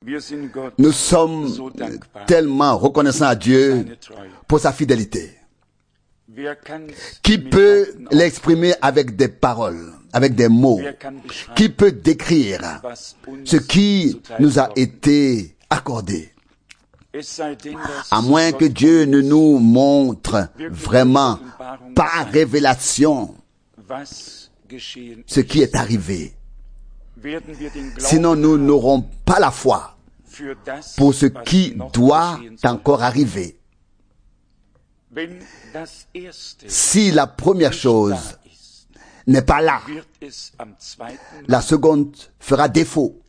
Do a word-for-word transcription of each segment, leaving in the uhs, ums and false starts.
Nous sommes tellement reconnaissants à Dieu pour sa fidélité. Qui peut l'exprimer avec des paroles, avec des mots? Qui peut décrire ce qui nous a été accordé? À moins que Dieu ne nous montre vraiment par révélation ce qui est arrivé. Sinon, nous n'aurons pas la foi pour ce qui doit encore arriver. Si la première chose n'est pas là, la seconde fera défaut.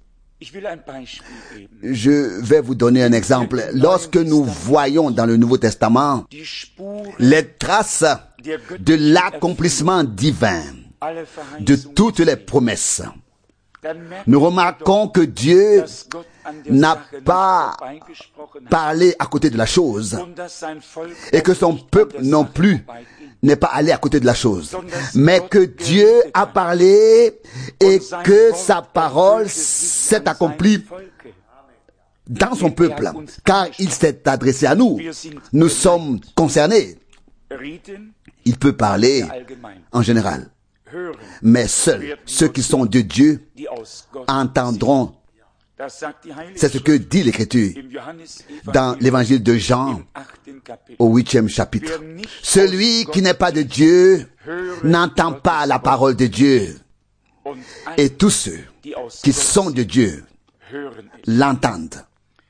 Je vais vous donner un exemple. Lorsque nous voyons dans le Nouveau Testament les traces de l'accomplissement divin de toutes les promesses, nous remarquons que Dieu n'a pas parlé à côté de la chose et que son peuple non plus n'est pas allé à côté de la chose, mais que Dieu a parlé et que sa parole s'est accomplie dans son peuple, car il s'est adressé à nous. Nous sommes concernés. Il peut parler en général, mais seuls ceux qui sont de Dieu entendront. C'est ce que dit l'Écriture dans l'évangile de Jean au huitième chapitre. Celui qui n'est pas de Dieu n'entend pas la parole de Dieu. Et tous ceux qui sont de Dieu l'entendent.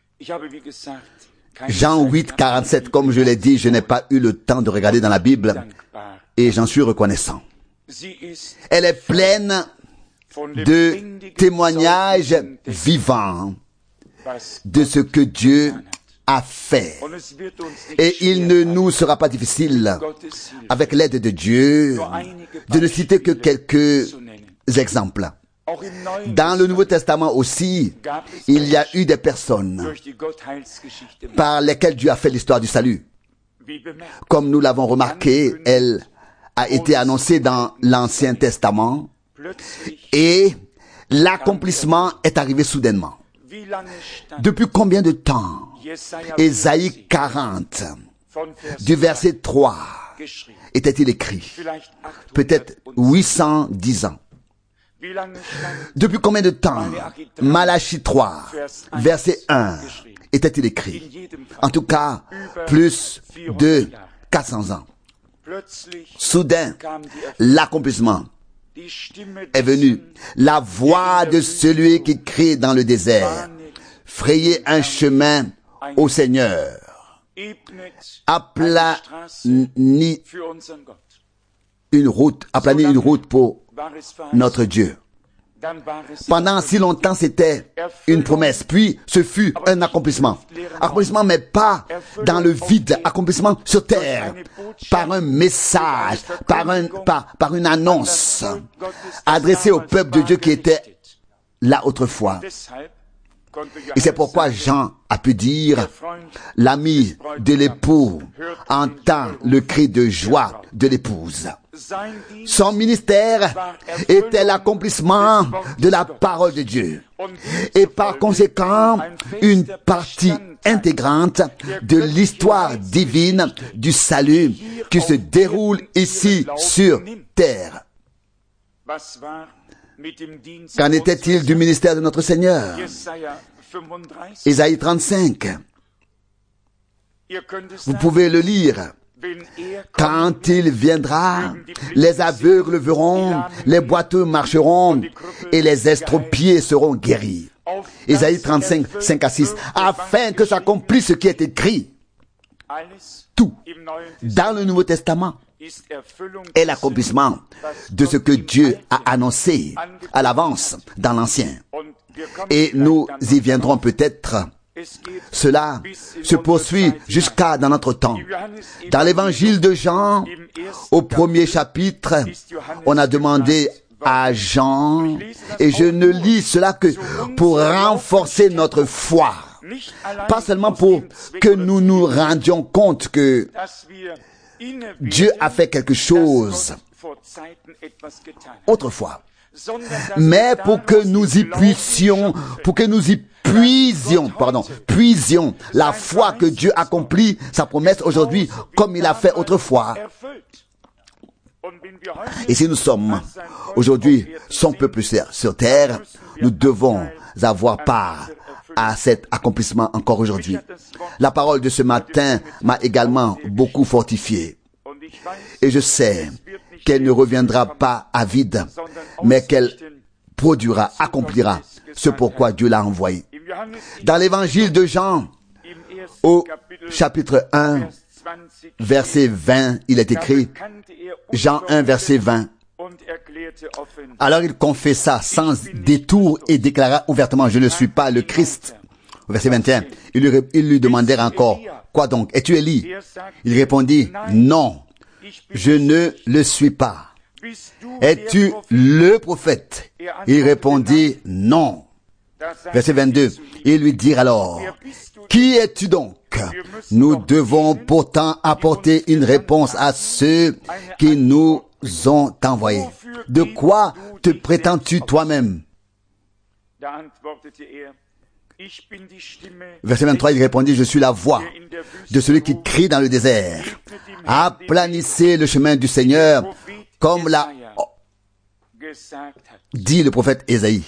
Jean huit, quarante-sept, comme je l'ai dit, je n'ai pas eu le temps de regarder dans la Bible et j'en suis reconnaissant. Elle est pleine de témoignages vivants de ce que Dieu a fait. Et il ne nous sera pas difficile, avec l'aide de Dieu, de ne citer que quelques exemples. Dans le Nouveau Testament aussi, il y a eu des personnes par lesquelles Dieu a fait l'histoire du salut. Comme nous l'avons remarqué, elle a été annoncée dans l'Ancien Testament et l'accomplissement est arrivé soudainement. Depuis combien de temps? Ésaïe quarante, du verset trois, était-il écrit? Peut-être huit cent dix ans. Depuis combien de temps? Malachie trois, verset un, était-il écrit? En tout cas, plus de quatre cents ans. Soudain, l'accomplissement est venu. La voix de celui qui crie dans le désert. Frayez un chemin au Seigneur. Aplanez une route, aplanez une route pour notre Dieu. Pendant si longtemps, c'était une promesse. Puis, ce fut un accomplissement. Accomplissement, mais pas dans le vide. Accomplissement sur terre. Par un message, par, un, par, par une annonce adressée au peuple de Dieu qui était là autrefois. Et c'est pourquoi Jean a pu dire, l'ami de l'époux entend le cri de joie de l'épouse. Son ministère était l'accomplissement de la parole de Dieu. Et par conséquent, une partie intégrante de l'histoire divine du salut qui se déroule ici sur terre. Qu'en était-il du ministère de notre Seigneur? Ésaïe trente-cinq. Vous pouvez le lire. Quand il viendra, les aveugles verront, les boiteux marcheront et les estropiés seront guéris. Ésaïe trente-cinq, cinq à six. Afin que s'accomplisse ce qui est écrit. Tout dans le Nouveau Testament est l'accomplissement de ce que Dieu a annoncé à l'avance dans l'Ancien. Et nous y viendrons peut-être. Cela se poursuit jusqu'à dans notre temps. Dans l'évangile de Jean, au premier chapitre, on a demandé à Jean, et je ne lis cela que pour renforcer notre foi. Pas seulement pour que nous nous rendions compte que Dieu a fait quelque chose autrefois. mais pour que nous y puissions, pour que nous y puisions, pardon, puisions la foi que Dieu accomplit sa promesse aujourd'hui comme il a fait autrefois. Et si nous sommes aujourd'hui son peuple sur terre, nous devons avoir part à cet accomplissement encore aujourd'hui. La parole de ce matin m'a également beaucoup fortifié. Et je sais qu'elle ne reviendra pas à vide, mais qu'elle produira, accomplira ce pourquoi Dieu l'a envoyé. Dans l'évangile de Jean, au chapitre un, verset vingt, il est écrit, Jean un, verset vingt. Alors il confessa sans détour et déclara ouvertement, je ne suis pas le Christ. Au verset vingt et un, ils lui, ils lui demandèrent encore, quoi donc, es-tu Élie? Il répondit, non, je ne le suis pas. Es-tu le prophète? Il répondit, non. Verset vingt-deux, ils lui dirent alors, qui es-tu donc? Nous devons pourtant apporter une réponse à ceux qui nous ont envoyés. De quoi te prétends-tu toi-même? Verset vingt-trois, il répondit, je suis la voix de celui qui crie dans le désert. Aplanissez le chemin du Seigneur, comme l'a dit le prophète Ésaïe.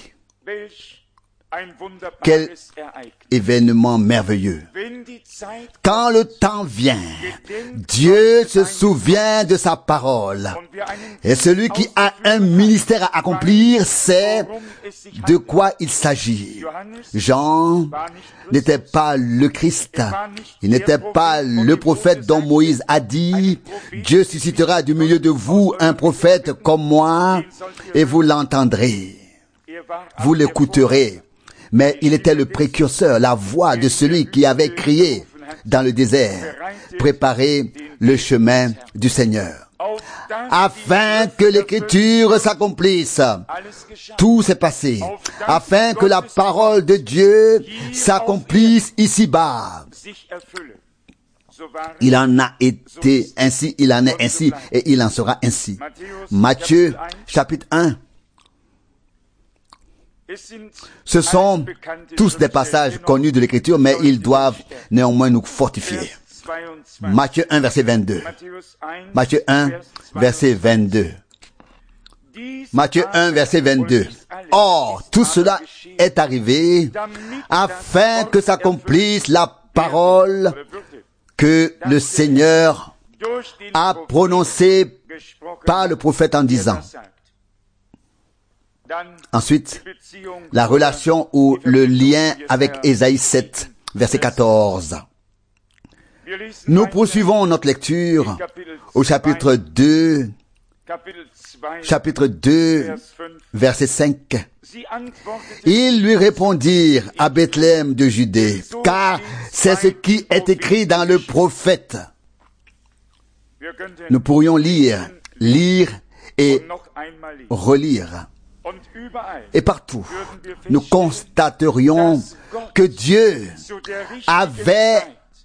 Quel événement merveilleux. Quand le temps vient, Dieu se souvient de sa parole. Et celui qui a un ministère à accomplir sait de quoi il s'agit. Jean n'était pas le Christ. Il n'était pas le prophète dont Moïse a dit, Dieu suscitera du milieu de vous un prophète comme moi et vous l'entendrez. Vous l'écouterez. Mais il était le précurseur, la voix de celui qui avait crié dans le désert, préparez le chemin du Seigneur. Afin que l'écriture s'accomplisse. Tout s'est passé. Afin que la parole de Dieu s'accomplisse ici-bas. Il en a été ainsi, il en est ainsi, et il en sera ainsi. Matthieu, chapitre un. Ce sont tous des passages connus de l'Écriture, mais ils doivent néanmoins nous fortifier. Matthieu un, verset vingt-deux. Matthieu un, verset vingt-deux. Matthieu un, verset vingt-deux. Or, tout cela est arrivé afin que s'accomplisse la parole que le Seigneur a prononcée par le prophète en disant. Ensuite, la relation ou le lien avec Ésaïe sept, verset quatorze. Nous poursuivons notre lecture au chapitre deux, chapitre deux, verset cinq. Ils lui répondirent à Bethléem de Judée, car c'est ce qui est écrit dans le prophète. Nous pourrions lire, lire et relire. Et partout, nous constaterions que Dieu avait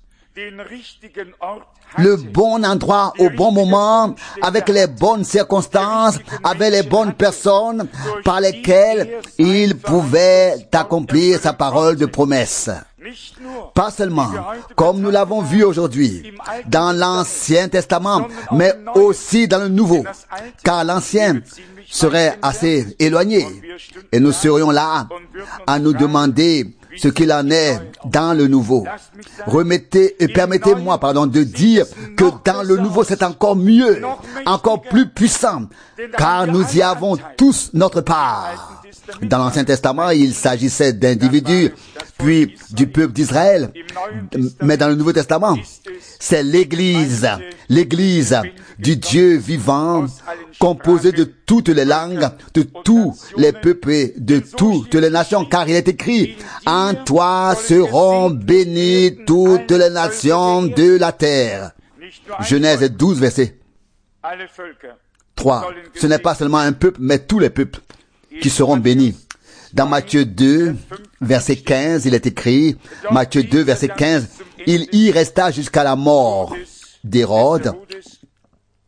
le bon endroit au bon moment, avec les bonnes circonstances, avec les bonnes personnes par lesquelles il pouvait accomplir sa parole de promesse. Pas seulement, comme nous l'avons vu aujourd'hui, dans l'Ancien Testament, mais aussi dans le Nouveau, car l'Ancien serait assez éloigné, et nous serions là à nous demander ce qu'il en est dans le Nouveau. Remettez et permettez-moi, pardon, de dire que dans le Nouveau c'est encore mieux, encore plus puissant, car nous y avons tous notre part. Dans l'Ancien Testament, il s'agissait d'individus, puis du peuple d'Israël. Mais dans le Nouveau Testament, c'est l'Église, l'Église du Dieu vivant, composée de toutes les langues, de tous les peuples et de toutes les nations, car il est écrit, en toi seront bénies toutes les nations de la terre. Genèse douze, verset trois. Ce n'est pas seulement un peuple, mais tous les peuples qui seront bénis. Dans Matthieu deux, verset quinze, il est écrit, Matthieu deux, verset quinze, il y resta jusqu'à la mort d'Hérode.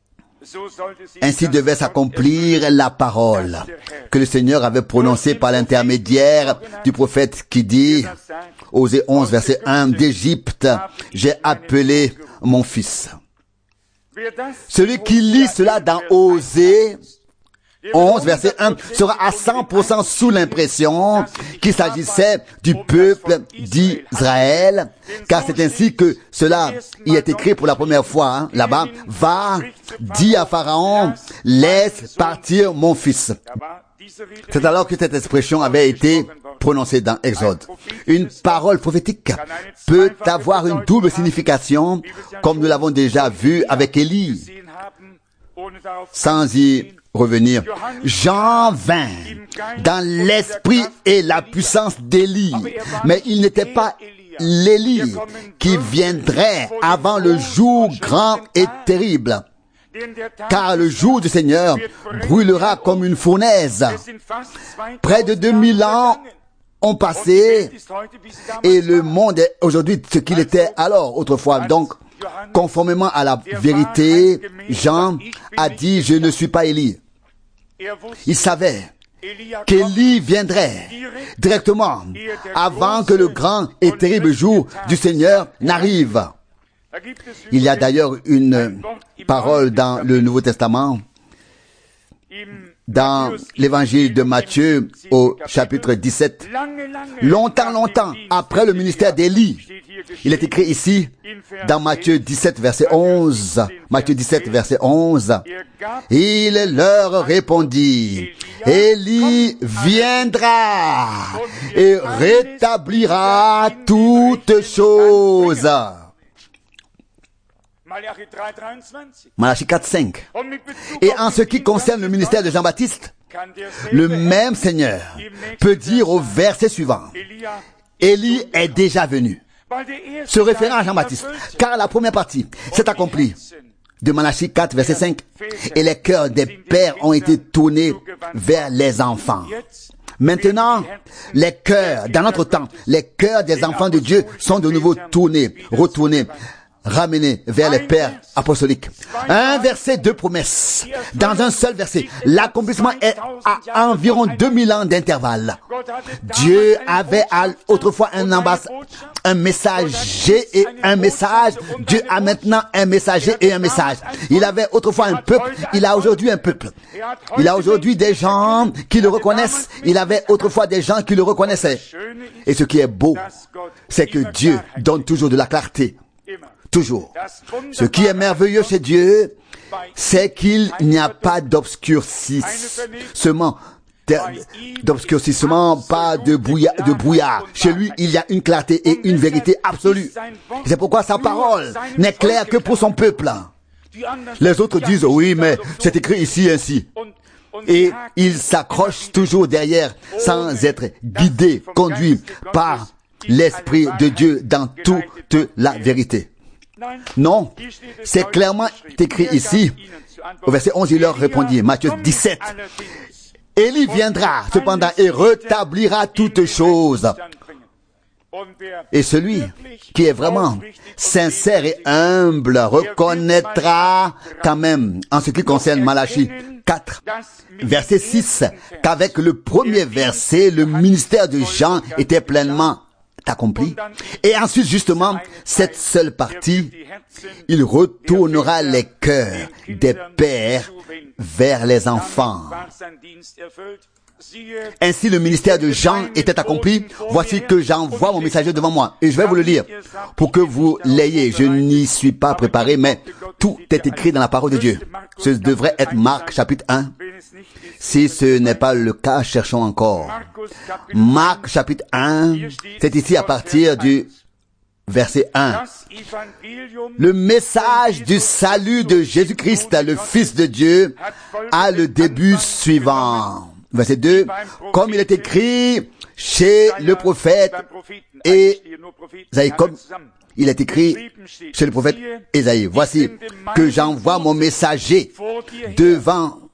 Ainsi devait s'accomplir la parole que le Seigneur avait prononcée par l'intermédiaire du prophète qui dit, Osée onze, verset un, d'Égypte, j'ai appelé mon fils. Celui qui lit cela dans Osée onze, verset un, sera à cent pour cent sous l'impression qu'il s'agissait du peuple d'Israël, car c'est ainsi que cela y est écrit pour la première fois, hein, là-bas. Va, dis à Pharaon, laisse partir mon fils. C'est alors que cette expression avait été prononcée dans Exode. Une parole prophétique peut avoir une double signification, comme nous l'avons déjà vu avec Élie. Sans y revenir, Jean vint dans l'esprit et la puissance d'Élie, mais il n'était pas l'Élie qui viendrait avant le jour grand et terrible, car le jour du Seigneur brûlera comme une fournaise. Près de deux mille ans ont passé et le monde est aujourd'hui ce qu'il était alors autrefois. Donc, conformément à la vérité, Jean a dit, je ne suis pas Élie. Il savait qu'Élie viendrait directement avant que le grand et terrible jour du Seigneur n'arrive. Il y a d'ailleurs une parole dans le Nouveau Testament, dans l'évangile de Matthieu au chapitre dix-sept, longtemps, longtemps après le ministère d'Élie. Il est écrit ici, dans Matthieu dix-sept, verset onze, Matthieu dix-sept, verset onze, il leur répondit, Élie viendra et rétablira toutes choses. Malachie quatre, cinq. Et en ce qui concerne le ministère de Jean-Baptiste, le même Seigneur peut dire au verset suivant, Élie est déjà venu, se référant à Jean-Baptiste, car la première partie s'est accomplie de Malachie quatre, verset cinq, et les cœurs des pères ont été tournés vers les enfants. Maintenant, les cœurs, dans notre temps, les cœurs des enfants de Dieu sont de nouveau tournés, retournés, ramenés vers les pères apostoliques. Un verset, deux promesses. Dans un seul verset. L'accomplissement est à environ deux mille ans d'intervalle. Dieu avait autrefois un ambassade, un messager et un message. Dieu a maintenant un messager et un message. Il avait autrefois un peuple. Il a aujourd'hui un peuple. Il a aujourd'hui des gens qui le reconnaissent. Il avait autrefois des gens qui le reconnaissaient. Et ce qui est beau, c'est que Dieu donne toujours de la clarté. Toujours. Ce qui est merveilleux chez Dieu, c'est qu'il n'y a pas d'obscurcissement, d'obscurcissement, pas de brouillard, de brouillard. Chez lui, il y a une clarté et une vérité absolue. C'est pourquoi sa parole n'est claire que pour son peuple. Les autres disent, oui, mais c'est écrit ici ainsi. Et ils s'accrochent toujours derrière sans être guidés, conduits par l'Esprit de Dieu dans toute la vérité. Non, c'est clairement écrit ici. Au verset onze, il leur répondit, Matthieu dix-sept, Élie viendra cependant et rétablira toutes choses. Et celui qui est vraiment sincère et humble reconnaîtra quand même, en ce qui concerne Malachie quatre, verset six, qu'avec le premier verset, le ministère de Jean était pleinement accompli. Et ensuite, justement, cette seule partie, il retournera les cœurs des pères vers les enfants. Ainsi, le ministère de Jean était accompli. Voici que j'envoie mon messager devant moi. Et je vais vous le lire pour que vous l'ayez. Je n'y suis pas préparé, mais tout est écrit dans la parole de Dieu. Ce devrait être Marc chapitre un. Si ce n'est pas le cas, cherchons encore. Marc chapitre un, c'est ici à partir du verset un. Le message du salut de Jésus-Christ, le Fils de Dieu, a le début suivant. Verset deux. Comme il est écrit chez le prophète et Isaïe, comme il est écrit chez le prophète Isaïe. Voici que j'envoie mon messager devant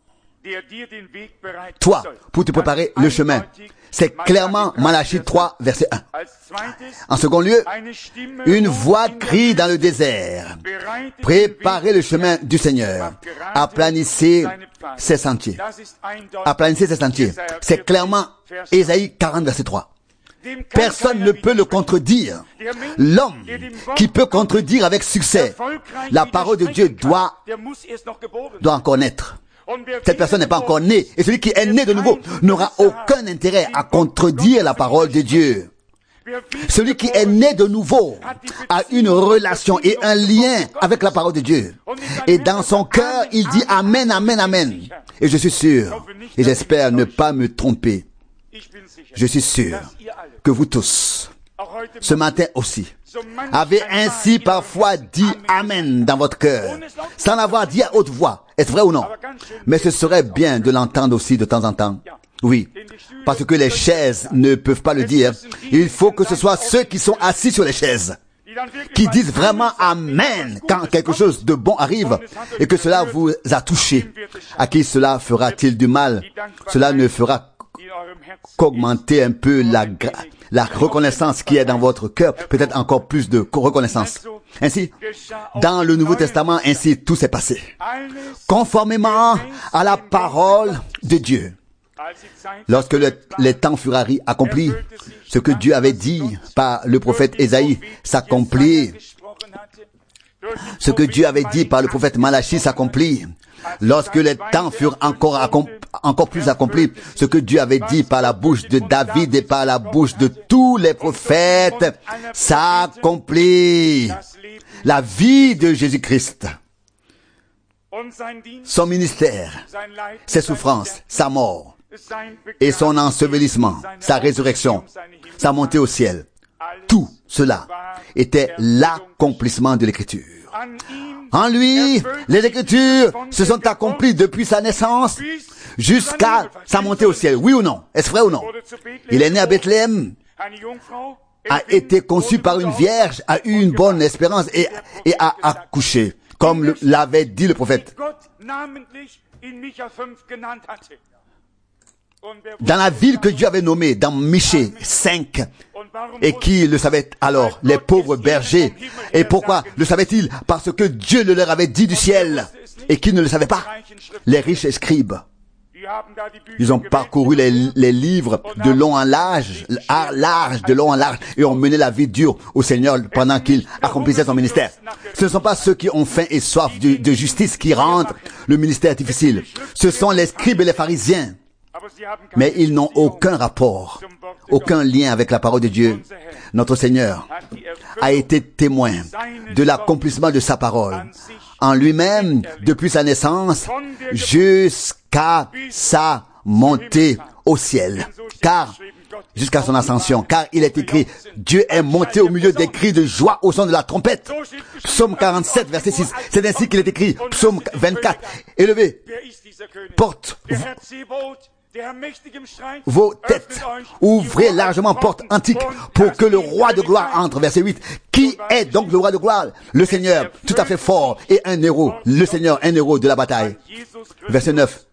toi, pour te préparer le chemin. C'est clairement Malachie trois, verset un. En second lieu, une voix crie dans le désert. Préparez le chemin du Seigneur. Aplanissez ses sentiers. Aplanissez ses sentiers. C'est clairement Ésaïe quarante, verset trois. Personne ne peut le contredire. L'homme qui peut contredire avec succès la parole de Dieu doit, doit encore naître. Cette personne n'est pas encore née. Et celui qui est né de nouveau n'aura aucun intérêt à contredire la parole de Dieu. Celui qui est né de nouveau a une relation et un lien avec la parole de Dieu. Et dans son cœur, il dit Amen, Amen, Amen. Et je suis sûr, et j'espère ne pas me tromper, je suis sûr que vous tous, ce matin aussi, avez ainsi parfois dit Amen dans votre cœur, sans l'avoir dit à haute voix. Est-ce vrai ou non? Mais ce serait bien de l'entendre aussi de temps en temps. Oui, parce que les chaises ne peuvent pas le dire. Il faut que ce soit ceux qui sont assis sur les chaises, qui disent vraiment Amen quand quelque chose de bon arrive et que cela vous a touché. À qui cela fera-t-il du mal? Cela ne fera qu'augmenter un peu la, la reconnaissance qui est dans votre cœur, peut-être encore plus de reconnaissance. Ainsi, dans le Nouveau Testament, ainsi tout s'est passé, conformément à la parole de Dieu. Lorsque le, les temps furent accomplis, ce que Dieu avait dit par le prophète Ésaïe s'accomplit. Ce que Dieu avait dit par le prophète Malachie s'accomplit. Lorsque les temps furent encore, encore plus accomplis, ce que Dieu avait dit par la bouche de David et par la bouche de tous les prophètes s'accomplit. La vie de Jésus-Christ, son ministère, ses souffrances, sa mort et son ensevelissement, sa résurrection, sa montée au ciel, tout cela était l'accomplissement de l'Écriture. En lui, les Écritures se sont accomplies depuis sa naissance jusqu'à sa montée au ciel. Oui ou non? Est-ce vrai ou non? Il est né à Bethléem, a été conçu par une vierge, a eu une bonne espérance et, et a accouché, comme l'avait dit le prophète. Dans la ville que Dieu avait nommée, dans Michée cinq, et qui le savait alors? Les pauvres bergers. Et pourquoi le savaient-ils? Parce que Dieu le leur avait dit du ciel. Et qui ne le savait pas? Les riches scribes. Ils ont parcouru les, les livres de long en large, à large, de long en large, et ont mené la vie dure au Seigneur pendant qu'il accomplissait son ministère. Ce ne sont pas ceux qui ont faim et soif de, de justice qui rendent le ministère difficile. Ce sont les scribes et les pharisiens. Mais ils n'ont aucun rapport, aucun lien avec la parole de Dieu. Notre Seigneur a été témoin de l'accomplissement de sa parole en lui-même depuis sa naissance jusqu'à sa montée au ciel. Car, jusqu'à son ascension, car il est écrit, Dieu est monté au milieu des cris de joie au son de la trompette. Psaume quarante-sept, verset six. C'est ainsi qu'il est écrit. Psaume vingt-quatre. Élevez, porte vos têtes, ouvrez largement porte antique pour que le roi de gloire entre. Verset huit. Qui est donc le roi de gloire? Le Seigneur, tout à fait fort et un héros. Le Seigneur, un héros de la bataille. Verset neuf.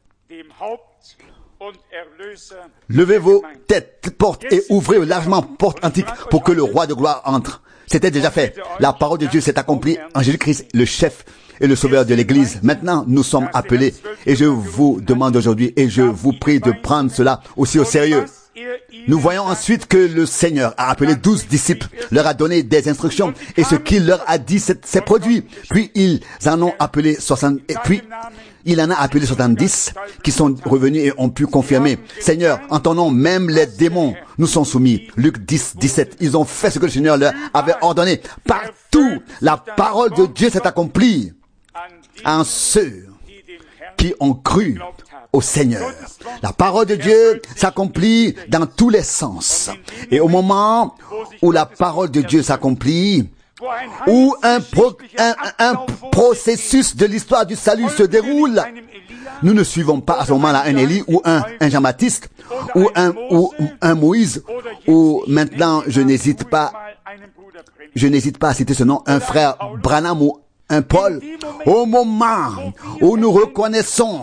Levez vos têtes, portes et ouvrez largement porte antique pour que le roi de gloire entre. C'était déjà fait. La parole de Dieu s'est accomplie en Jésus-Christ, le chef et le sauveur de l'Église. Maintenant, nous sommes appelés et je vous demande aujourd'hui et je vous prie de prendre cela aussi au sérieux. Nous voyons ensuite que le Seigneur a appelé douze disciples, leur a donné des instructions et ce qu'il leur a dit s'est produit. Puis ils en ont appelé soixante, et puis il en a appelé soixante-dix qui sont revenus et ont pu confirmer. Seigneur, en ton nom, même les démons nous sont soumis. Luc dix, dix-sept. Ils ont fait ce que le Seigneur leur avait ordonné. Partout, la parole de Dieu s'est accomplie en ceux qui ont cru au Seigneur. La parole de Dieu s'accomplit dans tous les sens. Et au moment où la parole de Dieu s'accomplit, où un, pro, un, un processus de l'histoire du salut se déroule, nous ne suivons pas à ce moment-là un Élie ou un, un Jean-Baptiste ou un, ou un Moïse ou maintenant je n'hésite pas, je n'hésite pas à citer ce nom, un frère Branham ou un Paul. Au moment où nous reconnaissons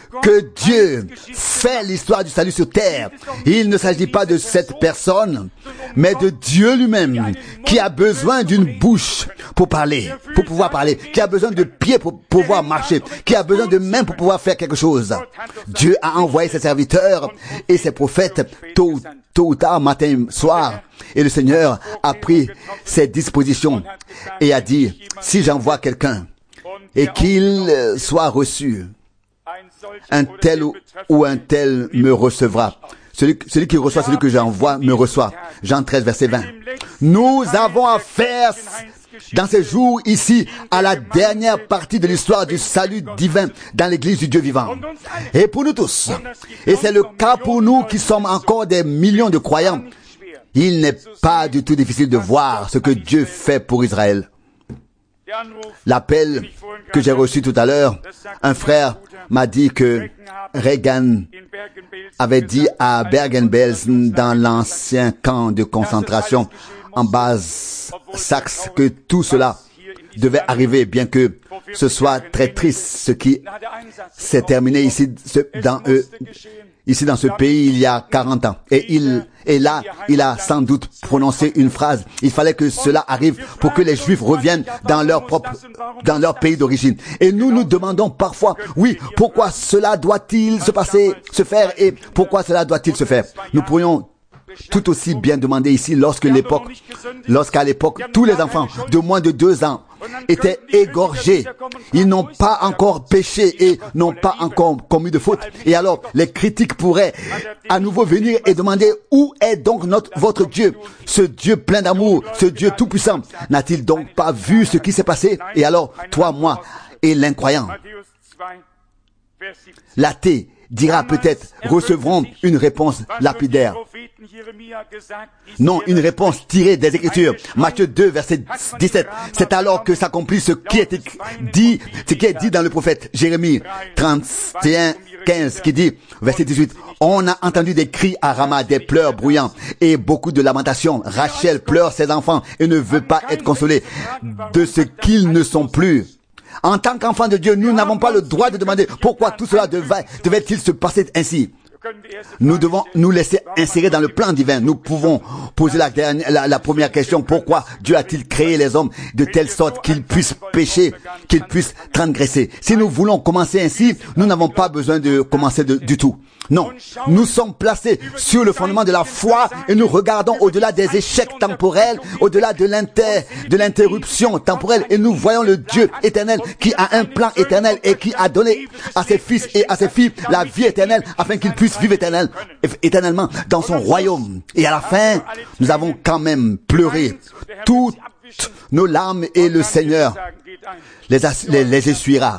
que Dieu fait l'histoire du salut sur terre, il ne s'agit pas de cette personne, mais de Dieu lui-même, qui a besoin d'une bouche pour parler, pour pouvoir parler, qui a besoin de pieds pour pouvoir marcher, qui a besoin de mains pour pouvoir faire quelque chose. Dieu a envoyé ses serviteurs et ses prophètes tôt, tôt ou tard, matin, soir, et le Seigneur a pris ses dispositions et a dit, si j'envoie quelqu'un et qu'il soit reçu, un tel ou un tel me recevra. Celui, celui qui reçoit celui que j'envoie me reçoit. Jean treize, verset vingt. Nous avons affaire dans ces jours ici à la dernière partie de l'histoire du salut divin dans l'église du Dieu vivant. Et pour nous tous, et c'est le cas pour nous qui sommes encore des millions de croyants, il n'est pas du tout difficile de voir ce que Dieu fait pour Israël. L'appel que j'ai reçu tout à l'heure, un frère m'a dit que Reagan avait dit à Bergen-Belsen dans l'ancien camp de concentration en Bas-Saxe que tout cela devait arriver, bien que ce soit très triste, ce qui s'est terminé ici dans eux. Ici dans ce pays il y a quarante ans. Et il, et là, il a sans doute prononcé une phrase. Il fallait que cela arrive pour que les Juifs reviennent dans leur propre, dans leur pays d'origine. Et nous nous demandons parfois, oui, pourquoi cela doit-il se passer, se faire et pourquoi cela doit-il se faire? Nous pourrions tout aussi bien demander ici lorsque l'époque, lorsqu'à l'époque, tous les enfants de moins de deux ans étaient égorgés. Ils n'ont pas encore péché et n'ont pas encore commis de faute. Et alors, les critiques pourraient à nouveau venir et demander où est donc notre, votre Dieu? Ce Dieu plein d'amour, ce Dieu tout-puissant. N'a-t-il donc pas vu ce qui s'est passé? Et alors, toi, moi et l'incroyant, l'athée dira peut-être, recevront une réponse lapidaire. Non, une réponse tirée des Écritures. Matthieu deux, verset dix-sept. C'est alors que s'accomplit ce qui est dit, ce qui est dit dans le prophète Jérémie trente et un, quinze, qui dit, verset dix-huit, on a entendu des cris à Rama, des pleurs bruyants et beaucoup de lamentations. Rachel pleure ses enfants et ne veut pas être consolée de ce qu'ils ne sont plus. En tant qu'enfants de Dieu, nous n'avons pas le droit de demander pourquoi tout cela devait, devait-il se passer ainsi. Nous devons nous laisser insérer dans le plan divin. Nous pouvons poser la, dernière, la, la première question, pourquoi Dieu a-t-il créé les hommes de telle sorte qu'ils puissent pécher, qu'ils puissent transgresser? Si nous voulons commencer ainsi, nous n'avons pas besoin de commencer de, du tout. Non, nous sommes placés sur le fondement de la foi et nous regardons au-delà des échecs temporels, au-delà de l'inter, de l'interruption temporelle et nous voyons le Dieu éternel qui a un plan éternel et qui a donné à ses fils et à ses filles la vie éternelle afin qu'ils puissent vivre éternel, éternellement dans son royaume. Et à la fin, nous avons quand même pleuré toutes nos larmes et le Seigneur les, les, les essuiera.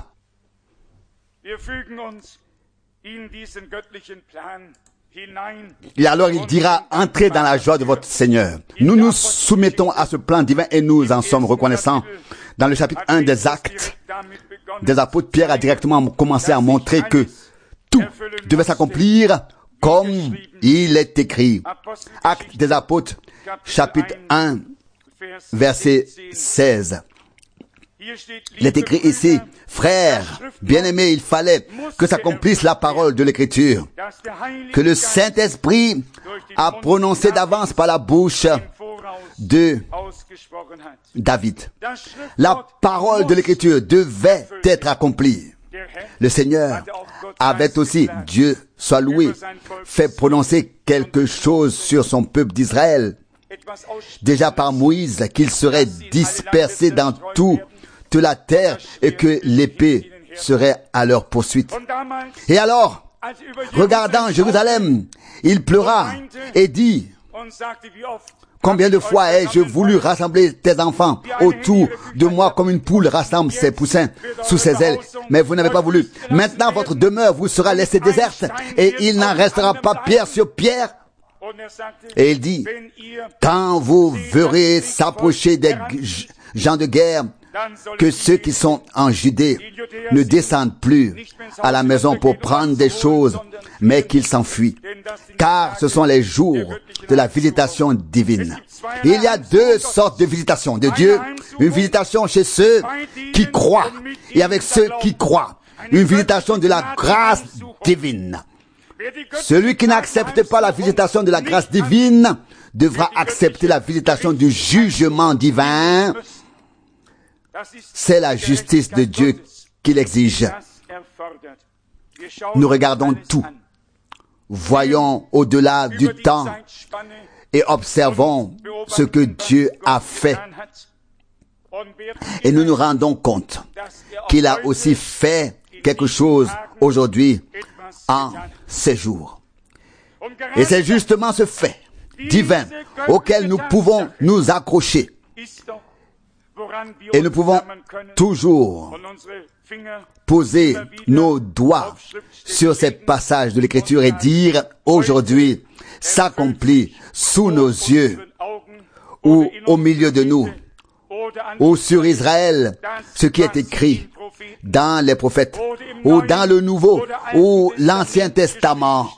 Et alors il dira, entrez dans la joie de votre Seigneur. Nous nous soumettons à ce plan divin et nous en sommes reconnaissants. Dans le chapitre un des Actes des Apôtres, Pierre a directement commencé à montrer que tout devait s'accomplir comme il est écrit. Actes des Apôtres, chapitre un, verset seize. Il est écrit ici, frères, bien-aimés, il fallait que s'accomplisse la parole de l'Écriture, que le Saint-Esprit a prononcé d'avance par la bouche de David. La parole de l'Écriture devait être accomplie. Le Seigneur avait aussi, Dieu soit loué, fait prononcer quelque chose sur son peuple d'Israël, déjà par Moïse, qu'il serait dispersé dans tout de la terre et que l'épée serait à leur poursuite. Et alors, regardant Jérusalem, il pleura et dit, combien de fois ai-je voulu rassembler tes enfants autour de moi comme une poule rassemble ses poussins sous ses ailes, mais vous n'avez pas voulu. Maintenant, votre demeure vous sera laissée déserte et il n'en restera pas pierre sur pierre. Et il dit, quand vous verrez s'approcher des gens de guerre, que ceux qui sont en Judée ne descendent plus à la maison pour prendre des choses, mais qu'ils s'enfuient. Car ce sont les jours de la visitation divine. Il y a deux sortes de visitations de Dieu. Une visitation chez ceux qui croient et avec ceux qui croient. une visitation de la grâce divine. Celui qui n'accepte pas la visitation de la grâce divine devra accepter la visitation du jugement divin. C'est la justice de Dieu qu'il exige. Nous regardons tout, voyons au-delà du temps et observons ce que Dieu a fait. Et nous nous rendons compte qu'il a aussi fait quelque chose aujourd'hui en ces jours. Et c'est justement ce fait divin auquel nous pouvons nous accrocher. Et nous pouvons toujours poser nos doigts sur ces passages de l'Écriture et dire aujourd'hui s'accomplit sous nos yeux ou au milieu de nous ou sur Israël ce qui est écrit dans les prophètes ou dans le Nouveau ou l'Ancien Testament.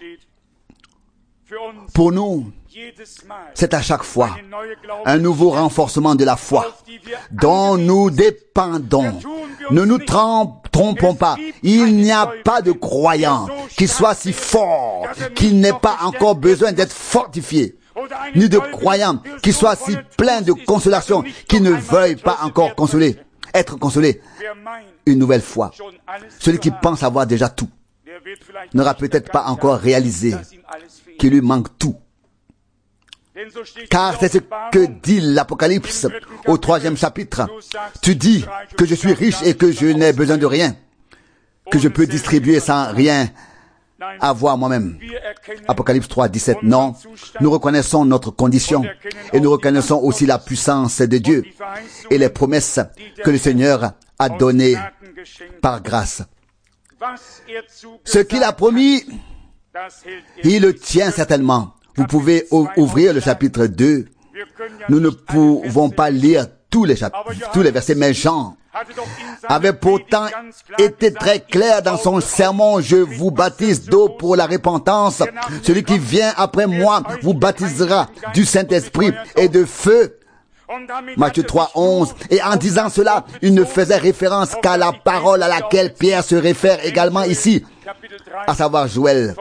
Pour nous, c'est à chaque fois un nouveau renforcement de la foi dont nous dépendons. Ne nous trompons pas. Il n'y a pas de croyant qui soit si fort qu'il n'ait pas encore besoin d'être fortifié, ni de croyant qui soit si plein de consolation qu'il ne veuille pas encore consoler, être consolé une nouvelle fois. Celui qui pense avoir déjà tout n'aura peut-être pas encore réalisé qu'il lui manque tout. Car c'est ce que dit l'Apocalypse au troisième chapitre. Tu dis que je suis riche et que je n'ai besoin de rien, que je peux distribuer sans rien avoir moi-même. Apocalypse trois, dix-sept. Non, nous reconnaissons notre condition et nous reconnaissons aussi la puissance de Dieu et les promesses que le Seigneur a données par grâce. Ce qu'il a promis, il le tient certainement. Vous pouvez ouvrir le chapitre deux. Nous ne pouvons pas lire tous les chapitres, tous les versets, mais Jean avait pourtant été très clair dans son sermon. Je vous baptise d'eau pour la repentance. Celui qui vient après moi vous baptisera du Saint-Esprit et de feu. Matthieu trois, onze. Et en disant cela, il ne faisait référence qu'à la parole à laquelle Pierre se réfère également ici, à savoir Joël.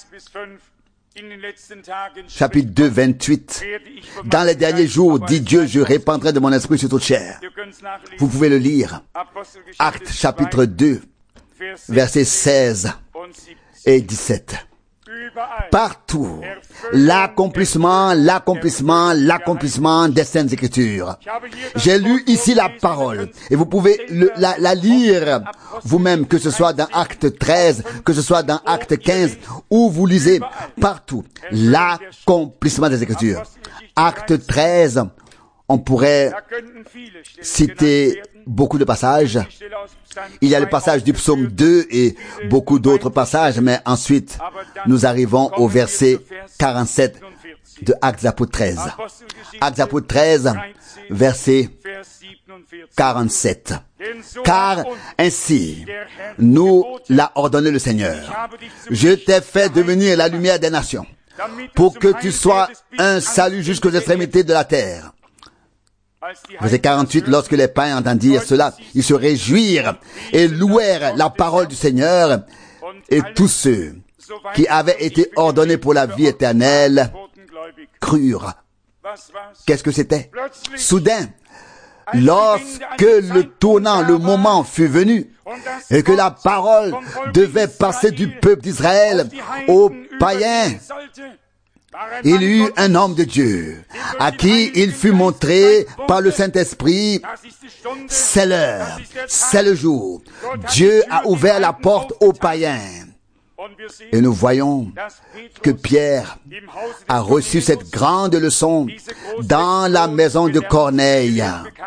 Chapitre deux, vingt-huit. Dans les derniers jours, dit Dieu, je répandrai de mon esprit sur toute chair. Vous pouvez le lire. Actes chapitre deux, versets seize et dix-sept. Partout, l'accomplissement, l'accomplissement, l'accomplissement des Saintes Écritures. J'ai lu ici la parole et vous pouvez le, la, la lire vous-même, que ce soit dans Acte treize, que ce soit dans Acte quinze, où vous lisez partout l'accomplissement des Écritures. Acte treize, on pourrait citer beaucoup de passages. Il y a le passage du psaume deux et beaucoup d'autres passages, mais ensuite, nous arrivons au verset quarante-sept de Actes apôtres treize. Actes apôtres treize, verset quarante-sept. Car ainsi, nous l'a ordonné le Seigneur. Je t'ai fait devenir la lumière des nations, pour que tu sois un salut jusqu'aux extrémités de la terre. Verset quarante-huit, lorsque les païens entendirent cela, ils se réjouirent et louèrent la parole du Seigneur, et tous ceux qui avaient été ordonnés pour la vie éternelle crurent. Qu'est-ce que c'était? Soudain, lorsque le tournant, le moment fut venu, et que la parole devait passer du peuple d'Israël aux païens, il y eut un homme de Dieu à qui il fut montré par le Saint-Esprit. C'est l'heure, c'est le jour. Dieu a ouvert la porte aux païens. Et nous voyons que Pierre a reçu cette grande leçon dans la maison de Corneille.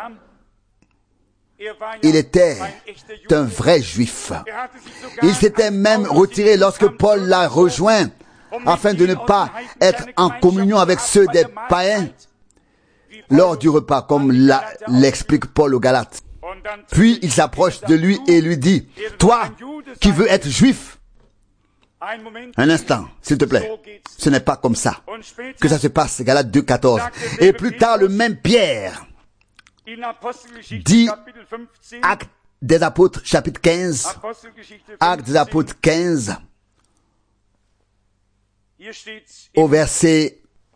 Il était un vrai juif. Il s'était même retiré lorsque Paul l'a rejoint, afin de ne pas être en communion avec ceux des païens lors du repas, comme la, l'explique Paul aux Galates. Puis il s'approche de lui et lui dit, « Toi qui veux être juif, un instant, s'il te plaît, ce n'est pas comme ça que ça se passe. » Galates deux, quatorze. Et plus tard, le même Pierre dit, acte des Apôtres, chapitre quinze, Actes des Apôtres quinze, au verset,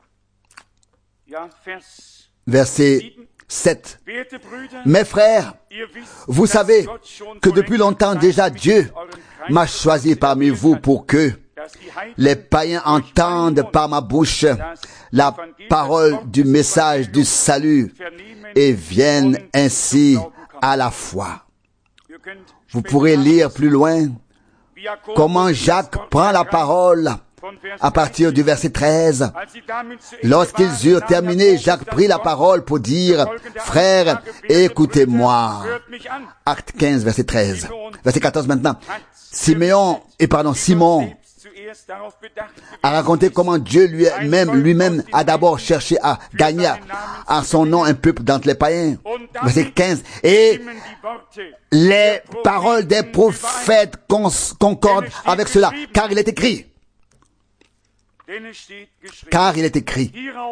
verset sept. Mes frères, vous savez que depuis longtemps déjà Dieu m'a choisi parmi vous pour que les païens entendent par ma bouche la parole du message du salut et viennent ainsi à la foi. Vous pourrez lire plus loin comment Jacques prend la parole à partir du verset treize. Lorsqu'ils eurent terminé, Jacques prit la parole pour dire, frères, écoutez-moi. Acte quinze, verset treize. Verset quatorze maintenant. Siméon, et pardon, Simon a raconté comment Dieu lui-même, lui-même a d'abord cherché à gagner à son nom un peuple d'entre les païens. Verset quinze. Et les paroles des prophètes concordent avec cela, car il est écrit. Car il est écrit.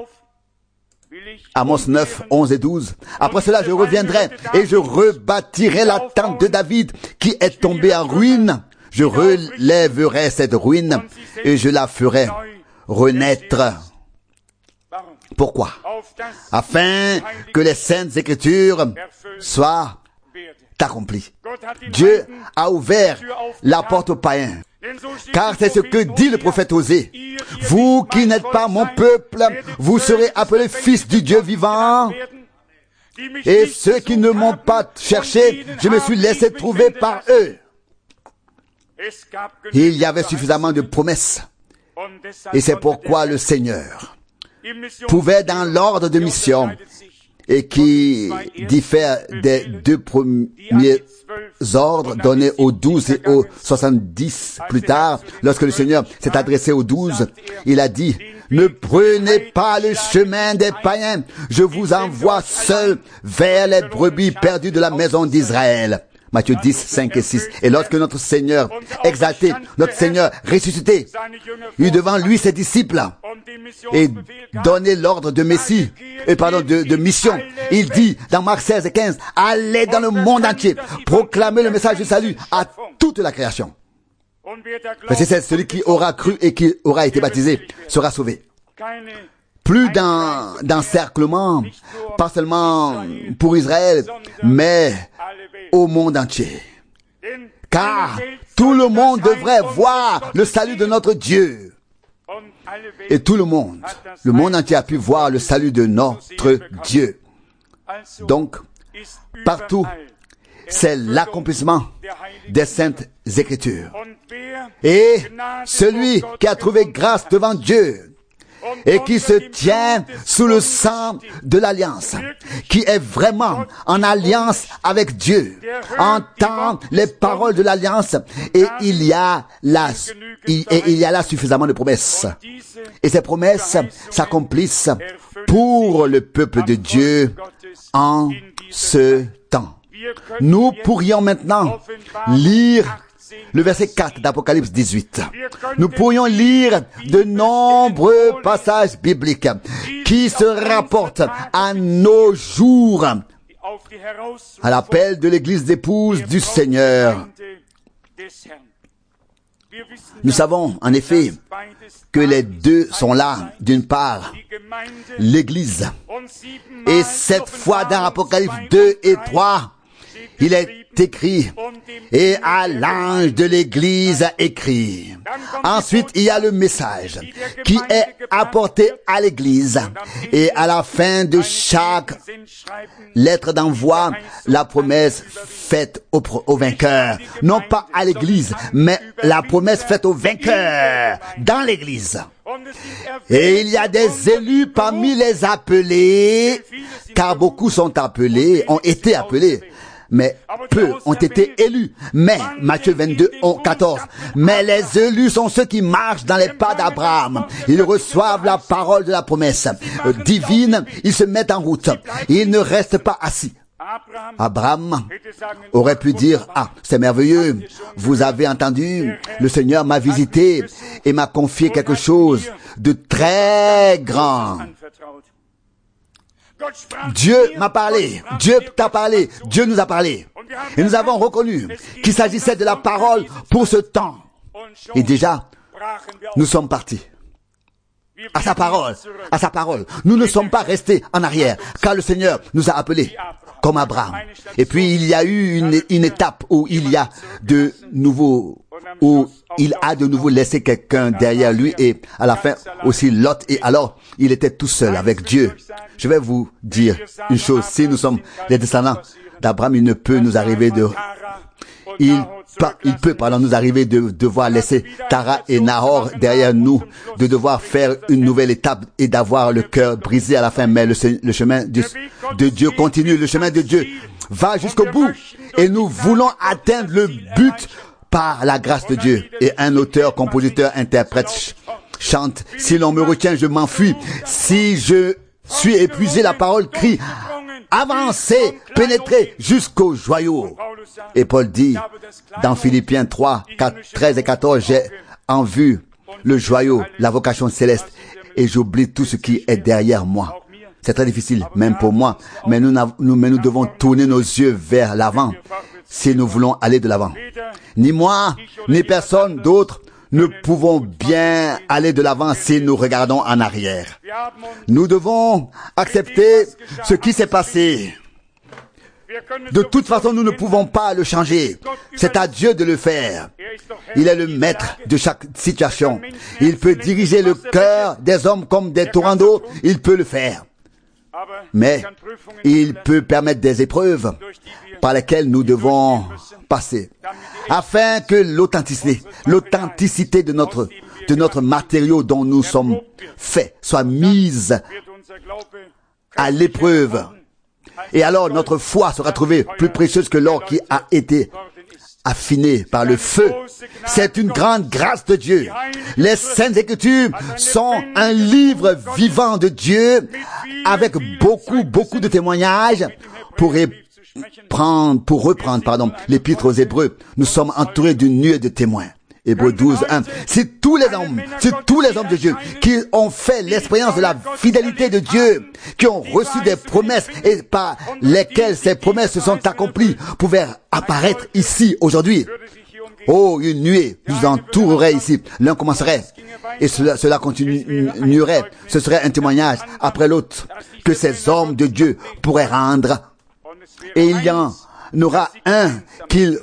Amos neuf, onze et douze. Après cela, je reviendrai et je rebâtirai la tente de David qui est tombée en ruine. Je relèverai cette ruine et je la ferai renaître. Pourquoi? Afin que les saintes écritures soient accomplies. Dieu a ouvert la porte aux païens. Car c'est ce que dit le prophète Osée. Vous qui n'êtes pas mon peuple, vous serez appelés fils du Dieu vivant. Et ceux qui ne m'ont pas cherché, je me suis laissé trouver par eux. Il y avait suffisamment de promesses. Et c'est pourquoi le Seigneur pouvait, dans l'ordre de mission, et qui diffère des deux premiers ordres donnés aux douze et aux soixante-dix plus tard, lorsque le Seigneur s'est adressé aux douze, il a dit, ne prenez pas le chemin des païens, je vous envoie seul vers les brebis perdues de la maison d'Israël. Matthieu dix, cinq et six. Et lorsque notre Seigneur exalté, notre Seigneur ressuscité, eut devant lui ses disciples et donné l'ordre de Messie, et pardon, de, de mission, il dit dans Marc seize et quinze, allez dans le monde entier, proclamez le message du salut à toute la création. Verset seize, celui qui aura cru et qui aura été baptisé sera sauvé. Plus d'un d'encerclement, pas seulement pour Israël, mais au monde entier. Car tout le monde devrait voir le salut de notre Dieu. Et tout le monde, le monde entier a pu voir le salut de notre Dieu. Donc, partout, c'est l'accomplissement des saintes écritures. Et celui qui a trouvé grâce devant Dieu, et qui se tient sous le sang de l'alliance, qui est vraiment en alliance avec Dieu, entend les paroles de l'alliance, et il y a là, il, et il y a là suffisamment de promesses. Et ces promesses s'accomplissent pour le peuple de Dieu en ce temps. Nous pourrions maintenant lire le verset quatre d'Apocalypse dix-huit. Nous pourrions lire de nombreux passages bibliques qui se rapportent à nos jours, à l'appel de l'église d'épouse du Seigneur. Nous savons, en effet, que les deux sont là. D'une part, l'église. Et cette fois dans Apocalypse deux et trois, il est écrit, et à l'ange de l'église écrit. Ensuite, il y a le message qui est apporté à l'église. Et à la fin de chaque lettre d'envoi, la promesse faite au, au vainqueur. Non pas à l'église, mais la promesse faite au vainqueur dans l'église. Et il y a des élus parmi les appelés, car beaucoup sont appelés, ont été appelés. Mais peu ont été élus. Mais, Matthieu vingt-deux, quatorze, mais les élus sont ceux qui marchent dans les pas d'Abraham. Ils reçoivent la parole de la promesse euh, divine, ils se mettent en route. Ils ne restent pas assis. Abraham aurait pu dire, ah, c'est merveilleux, vous avez entendu, le Seigneur m'a visité et m'a confié quelque chose de très grand. Dieu m'a parlé, Dieu t'a parlé, Dieu nous a parlé. Et nous avons reconnu qu'il s'agissait de la parole pour ce temps. Et déjà, nous sommes partis. À sa parole, à sa parole. Nous ne sommes pas restés en arrière, car le Seigneur nous a appelés comme Abraham. Et puis il y a eu une, une étape où il y a de nouveau, où il a de nouveau laissé quelqu'un derrière lui, et à la fin aussi Lot, et alors il était tout seul avec Dieu. Je vais vous dire une chose, si nous sommes les descendants d'Abraham, il ne peut nous arriver de, il, il peut, pardon, nous arriver de devoir laisser Tara et Nahor derrière nous, de devoir faire une nouvelle étape et d'avoir le cœur brisé à la fin, mais le, le chemin de, de Dieu continue, le chemin de Dieu va jusqu'au bout, et nous voulons atteindre le but par la grâce de Dieu. Et un auteur, compositeur, interprète chante: si l'on me retient, je m'enfuis. Si je suis épuisé, la parole crie: avancez, pénétrez jusqu'au joyau. Et Paul dit dans Philippiens trois, quatre, treize et quatorze, j'ai en vue le joyau, la vocation céleste, et j'oublie tout ce qui est derrière moi. C'est très difficile, même pour moi, mais nous, nous, mais nous devons tourner nos yeux vers l'avant si nous voulons aller de l'avant. Ni moi, ni personne d'autre ne pouvons bien aller de l'avant si nous regardons en arrière. Nous devons accepter ce qui s'est passé. De toute façon, nous ne pouvons pas le changer. C'est à Dieu de le faire. Il est le maître de chaque situation. Il peut diriger le cœur des hommes comme des torrents d'eau. Il peut le faire. Mais il peut permettre des épreuves par lesquelles nous devons passer, afin que l'authenticité, l'authenticité de notre, de notre matériau dont nous sommes faits soit mise à l'épreuve. Et alors notre foi sera trouvée plus précieuse que l'or qui a été affiné par le feu. C'est une grande grâce de Dieu. Les Saintes Écritures sont un livre vivant de Dieu avec beaucoup, beaucoup de témoignages pour reprendre, pour reprendre, pardon, l'épître aux Hébreux. Nous sommes entourés d'une nuée de témoins. Hébreux douze, un. C'est tous les hommes, c'est tous les hommes de Dieu qui ont fait l'expérience de la fidélité de Dieu, qui ont reçu des promesses et par lesquelles ces promesses se sont accomplies, pouvaient apparaître ici aujourd'hui. Oh, une nuée nous entourerait ici. L'un commencerait et cela, cela continuerait. Ce serait un témoignage après l'autre que ces hommes de Dieu pourraient rendre. Et il y en aura un qu'ils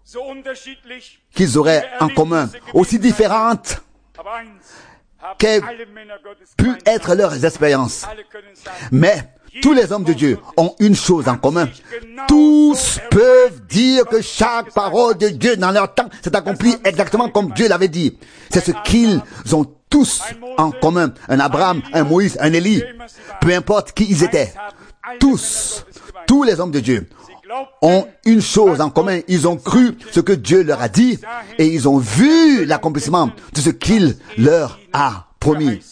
qu'ils auraient en commun, aussi différentes qu'aient pu être leurs expériences. Mais tous les hommes de Dieu ont une chose en commun. Tous peuvent dire que chaque parole de Dieu dans leur temps s'est accomplie exactement comme Dieu l'avait dit. C'est ce qu'ils ont tous en commun. Un Abraham, un Moïse, un Élie, peu importe qui ils étaient. Tous, tous les hommes de Dieu ont une chose en commun. Ils ont cru ce que Dieu leur a dit et ils ont vu l'accomplissement de ce qu'il leur a promis.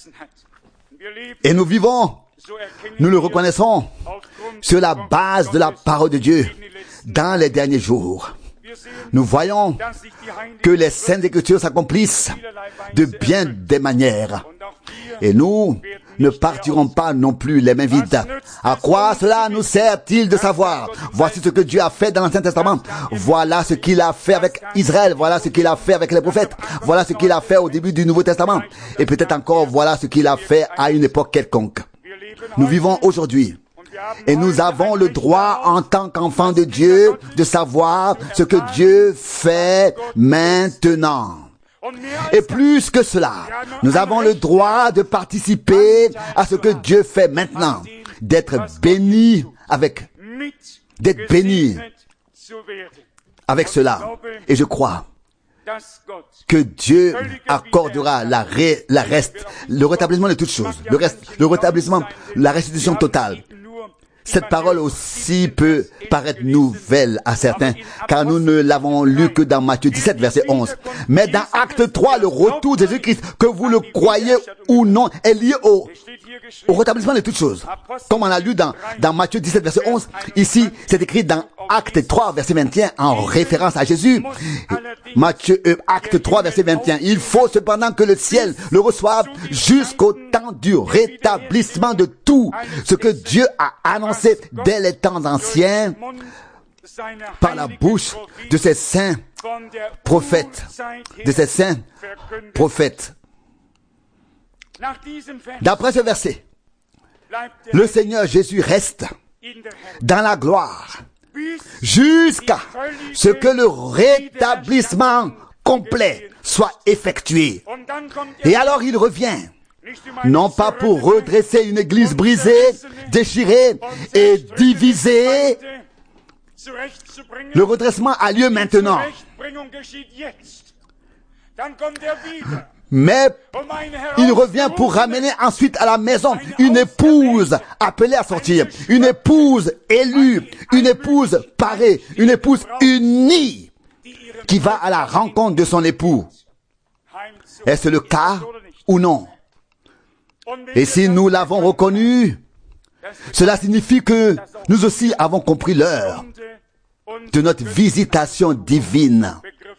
Et nous vivons, nous le reconnaissons, sur la base de la parole de Dieu dans les derniers jours. Nous voyons que les Saintes Écritures s'accomplissent de bien des manières. Et nous ne partirons pas non plus les mains vides. À quoi cela nous sert-il de savoir? Voici ce que Dieu a fait dans l'Ancien Testament. Voilà ce qu'il a fait avec Israël. Voilà ce qu'il a fait avec les prophètes. Voilà ce qu'il a fait au début du Nouveau Testament. Et peut-être encore, voilà ce qu'il a fait à une époque quelconque. Nous vivons aujourd'hui. Et nous avons le droit, en tant qu'enfants de Dieu, de savoir ce que Dieu fait maintenant. Et plus que cela, nous avons le droit de participer à ce que Dieu fait maintenant, d'être bénis avec, d'être bénis avec cela. Et je crois que Dieu accordera la, ré, la reste, le rétablissement de toutes choses, le reste, le rétablissement, la restitution totale. Cette parole aussi peut paraître nouvelle à certains, car nous ne l'avons lu que dans Matthieu dix-sept, verset onze. Mais dans Acte trois, le retour de Jésus-Christ, que vous le croyez ou non, est lié au, au rétablissement de toutes choses. Comme on l'a lu dans, dans Matthieu dix-sept, verset onze, ici, c'est écrit dans Acte trois, verset vingt et un, en référence à Jésus. Matthieu, euh, Acte trois, verset vingt et un. Il faut cependant que le ciel le reçoive jusqu'au temps du rétablissement de tout ce que Dieu a annoncé dès les temps anciens par la bouche de ces saints prophètes, de ces saints prophètes. D'après ce verset, le Seigneur Jésus reste dans la gloire jusqu'à ce que le rétablissement complet soit effectué. Et alors il revient, non pas pour redresser une église brisée, déchirée et divisée. Le redressement a lieu maintenant. Mais il revient pour ramener ensuite à la maison une épouse appelée à sortir, une épouse élue, une épouse parée, une épouse unie qui va à la rencontre de son époux. Est-ce le cas ou non? Et si nous l'avons reconnu, cela signifie que nous aussi avons compris l'heure de notre visitation divine.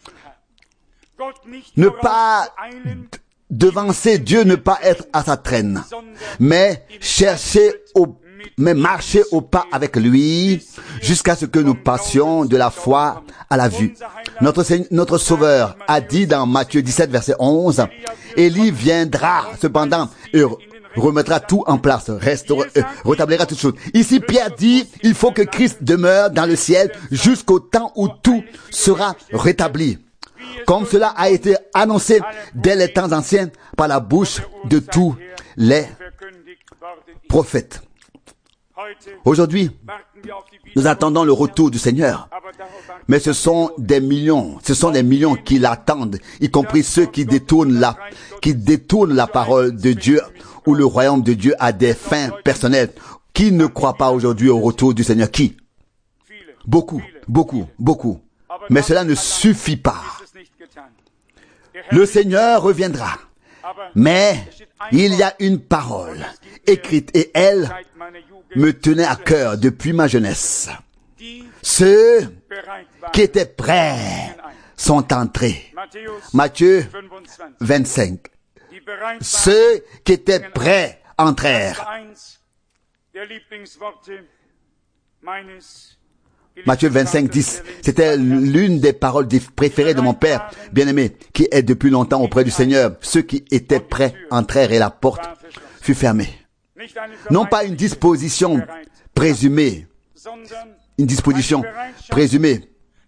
Ne pas devancer Dieu, ne pas être à sa traîne, mais chercher au, mais marcher au pas avec lui jusqu'à ce que nous passions de la foi à la vue. Notre Seigneur, notre Sauveur a dit dans Matthieu dix-sept, verset onze, Élie viendra cependant et remettra tout en place, restaure, euh, rétablira toutes choses. Ici, Pierre dit, il faut que Christ demeure dans le ciel jusqu'au temps où tout sera rétabli. Comme cela a été annoncé dès les temps anciens par la bouche de tous les prophètes. Aujourd'hui, nous attendons le retour du Seigneur. Mais ce sont des millions, ce sont des millions qui l'attendent, y compris ceux qui détournent la, qui détournent la parole de Dieu ou le royaume de Dieu à des fins personnelles. Qui ne croit pas aujourd'hui au retour du Seigneur? Qui? Beaucoup, beaucoup, beaucoup. Mais cela ne suffit pas. Le Seigneur reviendra. Mais il y a une parole écrite et elle me tenait à cœur depuis ma jeunesse. Ceux qui étaient prêts sont entrés. Matthieu vingt-cinq. Ceux qui étaient prêts entrèrent. Matthieu vingt-cinq, dix. C'était l'une des paroles préférées de mon père bien-aimé, qui est depuis longtemps auprès du Seigneur. Ceux qui étaient prêts entrèrent et la porte fut fermée. Non pas une disposition présumée, une disposition présumée,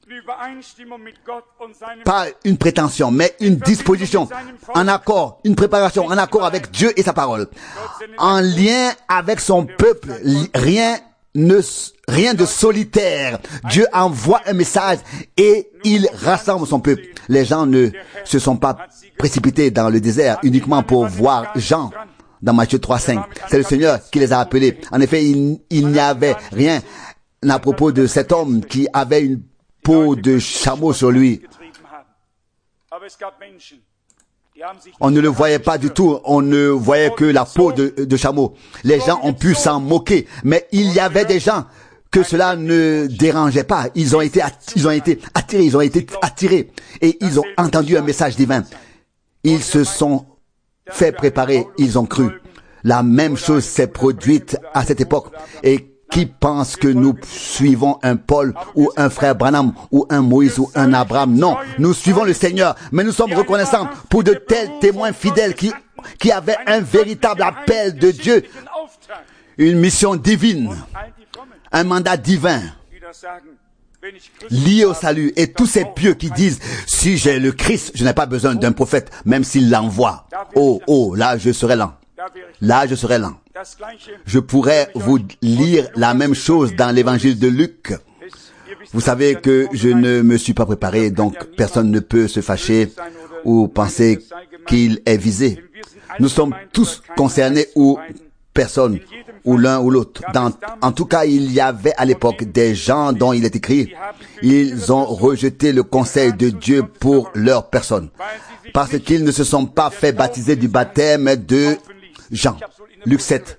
pas une prétention, mais une disposition, en accord, une préparation, en accord avec Dieu et sa parole, en lien avec son peuple, rien ne, rien de solitaire. Dieu envoie un message et il rassemble son peuple. Les gens ne se sont pas précipités dans le désert uniquement pour voir Jean dans Matthieu trois, cinq. C'est le Seigneur qui les a appelés. En effet, il, il n'y avait rien à propos de cet homme qui avait une peau de chameau sur lui. On ne le voyait pas du tout, on ne voyait que la peau de, de chameau. Les gens ont pu s'en moquer, mais il y avait des gens que cela ne dérangeait pas. Ils ont été, ils ont été attirés, ils ont été attirés et ils ont entendu un message divin. Ils se sont fait préparer, ils ont cru. La même chose s'est produite à cette époque. Et qui pense que nous suivons un Paul ou un frère Branham ou un Moïse ou un Abraham? Non, nous suivons le Seigneur, mais nous sommes reconnaissants pour de tels témoins fidèles qui, qui avaient un véritable appel de Dieu, une mission divine, un mandat divin lié au salut. Et tous ces pieux qui disent, si j'ai le Christ, je n'ai pas besoin d'un prophète, même s'il l'envoie. Oh, oh, là je serai lent. Là je serai lent. Je pourrais vous lire la même chose dans l'évangile de Luc. Vous savez que je ne me suis pas préparé, donc personne ne peut se fâcher ou penser qu'il est visé. Nous sommes tous concernés ou personne, ou l'un ou l'autre. Dans, en tout cas, il y avait à l'époque des gens dont il est écrit, ils ont rejeté le conseil de Dieu pour leur personne, parce qu'ils ne se sont pas fait baptiser du baptême de Jean. Luc sept.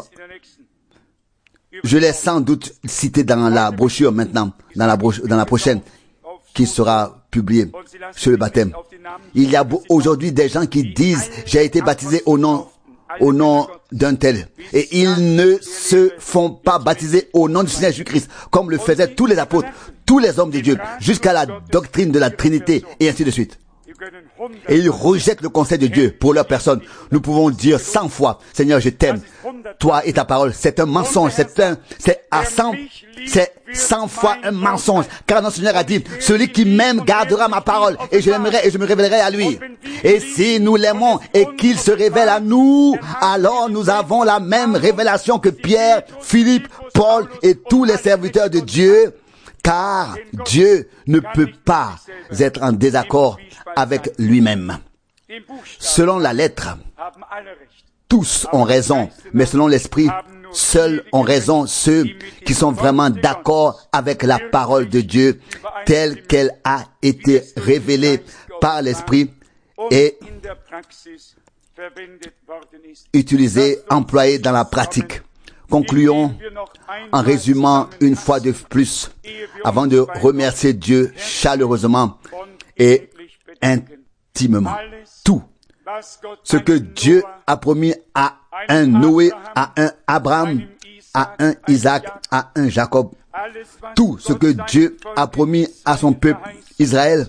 Je l'ai sans doute cité dans la brochure maintenant, dans la, brochure, dans la prochaine, qui sera publiée sur le baptême. Il y a aujourd'hui des gens qui disent, j'ai été baptisé au nom au nom d'un tel. Et ils ne se font pas baptiser au nom du Seigneur Jésus-Christ, comme le faisaient tous les apôtres, tous les hommes de Dieu, jusqu'à la doctrine de la Trinité, et ainsi de suite. Et ils rejettent le conseil de Dieu pour leur personne. Nous pouvons dire cent fois, Seigneur, je t'aime, toi et ta parole. C'est un mensonge, c'est un, c'est à cent, c'est cent fois un mensonge. Car notre Seigneur a dit, celui qui m'aime gardera ma parole, et je l'aimerai et je me révélerai à lui. Et si nous l'aimons et qu'il se révèle à nous, alors nous avons la même révélation que Pierre, Philippe, Paul et tous les serviteurs de Dieu. Car Dieu ne peut pas être en désaccord avec lui-même. Selon la lettre, tous ont raison, mais selon l'esprit, seuls ont raison ceux qui sont vraiment d'accord avec la parole de Dieu telle qu'elle a été révélée par l'esprit et utilisée, employée dans la pratique. Concluons en résumant une fois de plus, avant de remercier Dieu chaleureusement et intimement. Tout ce que Dieu a promis à un Noé, à un Abraham, à un Isaac, à un Jacob, tout ce que Dieu a promis à son peuple Israël,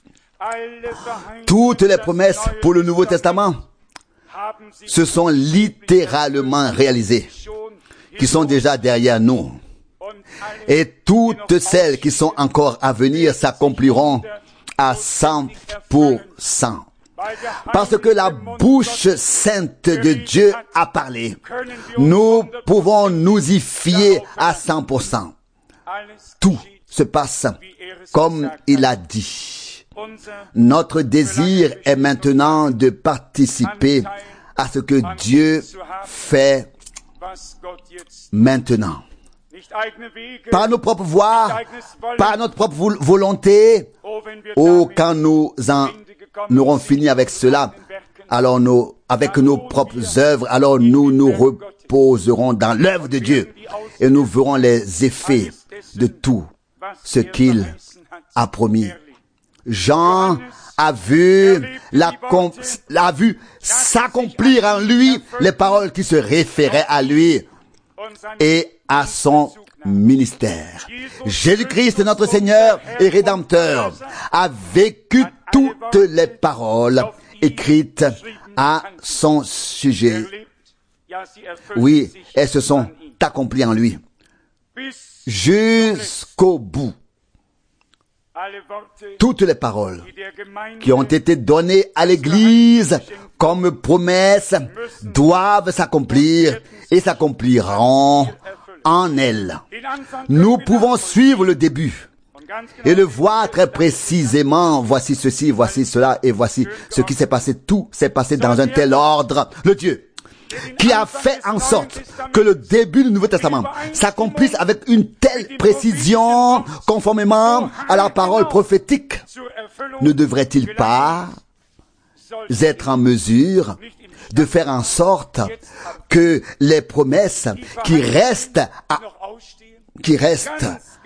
toutes les promesses pour le Nouveau Testament se sont littéralement réalisées, qui sont déjà derrière nous. Et toutes celles qui sont encore à venir s'accompliront à cent pour cent. Parce que la bouche sainte de Dieu a parlé. Nous pouvons nous y fier à cent pour cent. Tout se passe comme il a dit. Notre désir est maintenant de participer à ce que Dieu fait maintenant. Par nos propres voies, par notre propre volonté, oh, quand nous en aurons fini avec cela, alors nous, avec nos propres œuvres, alors nous nous reposerons dans l'œuvre de Dieu et nous verrons les effets de tout ce qu'il a promis. Jean a vu, la, a vu s'accomplir en lui les paroles qui se référaient à lui et à son ministère. Jésus-Christ, notre Seigneur et Rédempteur, a vécu toutes les paroles écrites à son sujet. Oui, elles se sont accomplies en lui. Jusqu'au bout. Toutes les paroles qui ont été données à l'Église comme promesse doivent s'accomplir et s'accompliront en elle. Nous pouvons suivre le début et le voir très précisément. Voici ceci, voici cela et voici ce qui s'est passé. Tout s'est passé dans un tel ordre. Le Dieu qui a fait en sorte que le début du Nouveau Testament s'accomplisse avec une telle précision, conformément à la parole prophétique, ne devrait-il pas être en mesure de faire en sorte que les promesses qui restent à, qui restent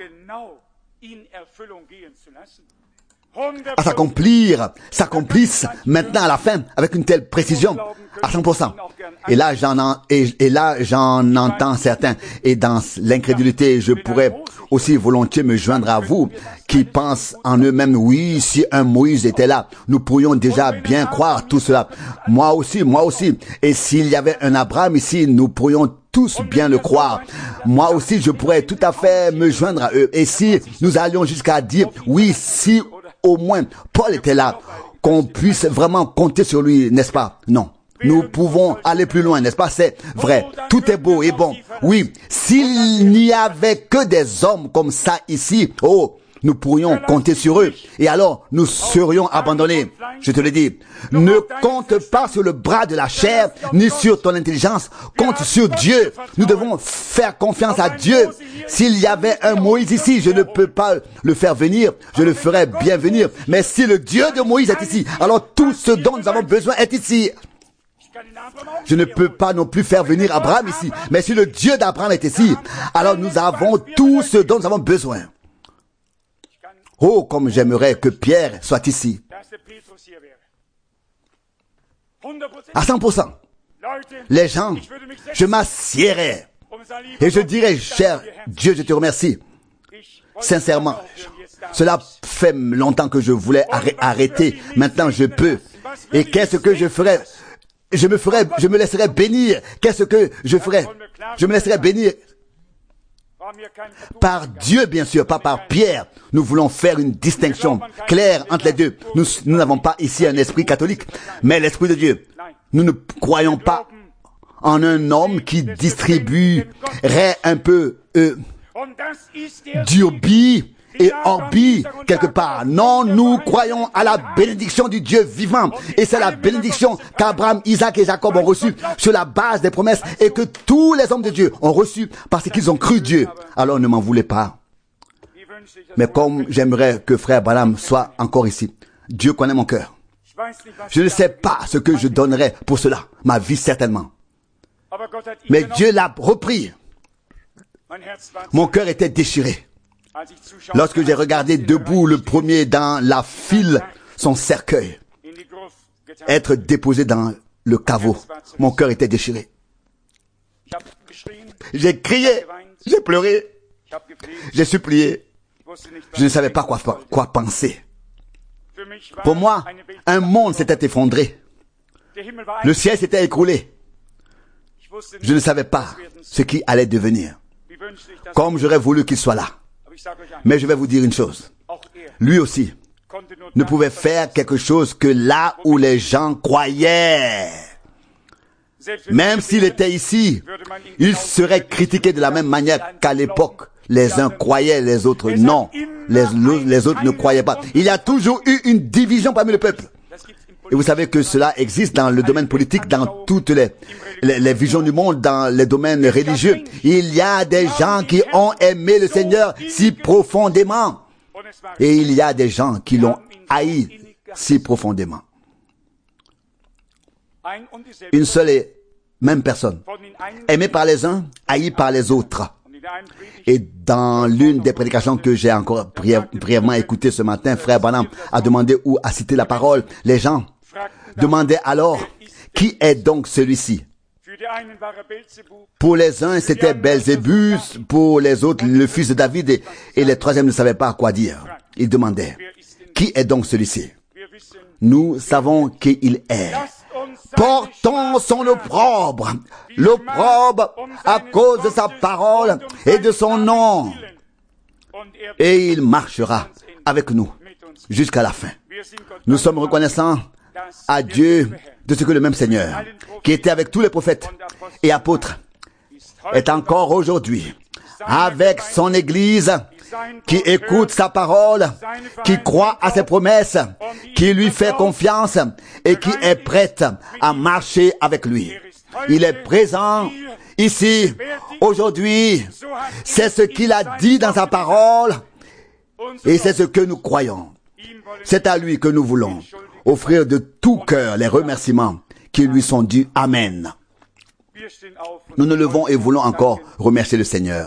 à s'accomplir, s'accomplissent maintenant à la fin avec une telle précision à cent pour cent. Et là, j'en en, et, et là, j'en entends certains. Et dans l'incrédulité, je pourrais aussi volontiers me joindre à vous qui pensent en eux-mêmes, oui, si un Moïse était là, nous pourrions déjà bien croire tout cela. Moi aussi, moi aussi. Et s'il y avait un Abraham ici, nous pourrions tous bien le croire. Moi aussi, je pourrais tout à fait me joindre à eux. Et si nous allions jusqu'à dire, oui, si au moins Paul était là, qu'on puisse vraiment compter sur lui, n'est-ce pas? Non. Nous pouvons aller plus loin, n'est-ce pas? C'est vrai. Tout est beau et bon. Oui. S'il n'y avait que des hommes comme ça ici, oh, nous pourrions compter sur eux. Et alors, nous serions abandonnés. Je te le dis. Ne compte pas sur le bras de la chair, ni sur ton intelligence. Compte sur Dieu. Nous devons faire confiance à Dieu. S'il y avait un Moïse ici, je ne peux pas le faire venir. Je le ferais bien venir. Mais si le Dieu de Moïse est ici, alors tout ce dont nous avons besoin est ici. Je ne peux pas non plus faire venir Abraham ici. Mais si le Dieu d'Abraham est ici, alors nous avons tout ce dont nous avons besoin. Oh, comme j'aimerais que Pierre soit ici. À cent pour cent. les gens, je m'assiérais et je dirais, cher Dieu, je te remercie. Sincèrement, cela fait longtemps que je voulais arrêter. Maintenant, je peux. Et qu'est-ce que je ferais? Je me ferais, je me laisserais bénir. Qu'est-ce que je ferais? Je me laisserais bénir par Dieu, bien sûr, pas par Pierre. Nous voulons faire une distinction claire entre les deux. Nous, nous n'avons pas ici un esprit catholique, mais l'esprit de Dieu. Nous ne croyons pas en un homme qui distribuerait un peu euh, d'urbi et orbi quelque part. Non, nous croyons à la bénédiction du Dieu vivant. Et c'est la bénédiction qu'Abraham, Isaac et Jacob ont reçue sur la base des promesses et que tous les hommes de Dieu ont reçu parce qu'ils ont cru Dieu. Alors ne m'en voulez pas. Mais comme j'aimerais que frère Branham soit encore ici, Dieu connaît mon cœur. Je ne sais pas ce que je donnerais pour cela. Ma vie certainement. Mais Dieu l'a repris. Mon cœur était déchiré. Lorsque j'ai regardé debout le premier dans la file, son cercueil, être déposé dans le caveau, mon cœur était déchiré. J'ai crié, j'ai pleuré, j'ai supplié. Je ne savais pas quoi, quoi penser. Pour moi, un monde s'était effondré. Le ciel s'était écroulé. Je ne savais pas ce qui allait devenir. Comme j'aurais voulu qu'il soit là. Mais je vais vous dire une chose. Lui aussi ne pouvait faire quelque chose que là où les gens croyaient. Même s'il était ici, il serait critiqué de la même manière qu'à l'époque. Les uns croyaient, les autres non. Les, les autres ne croyaient pas. Il y a toujours eu une division parmi le peuple. Et vous savez que cela existe dans le domaine politique, dans toutes les, les, les visions du monde, dans les domaines religieux. Il y a des gens qui ont aimé le Seigneur si profondément. Et il y a des gens qui l'ont haï si profondément. Une seule et même personne. Aimée par les uns, haïe par les autres. Et dans l'une des prédications que j'ai encore brièvement écoutées ce matin, frère Branham a demandé ou a cité la parole. Les gens demandaient alors, qui est donc celui-ci? Pour les uns, c'était Belzébus, pour les autres, le fils de David, et, et les troisièmes ne savaient pas quoi dire. Ils demandaient, qui est donc celui-ci? Nous savons qui il est. Portons son opprobre, l'opprobre à cause de sa parole et de son nom. Et il marchera avec nous jusqu'à la fin. Nous sommes reconnaissants à Dieu de ce que le même Seigneur, qui était avec tous les prophètes et apôtres, est encore aujourd'hui avec son Église, qui écoute sa parole, qui croit à ses promesses, qui lui fait confiance et qui est prête à marcher avec lui. Il est présent ici, aujourd'hui. C'est ce qu'il a dit dans sa parole et c'est ce que nous croyons. C'est à lui que nous voulons offrir de tout cœur les remerciements qui lui sont dus. Amen. Nous nous levons et voulons encore remercier le Seigneur.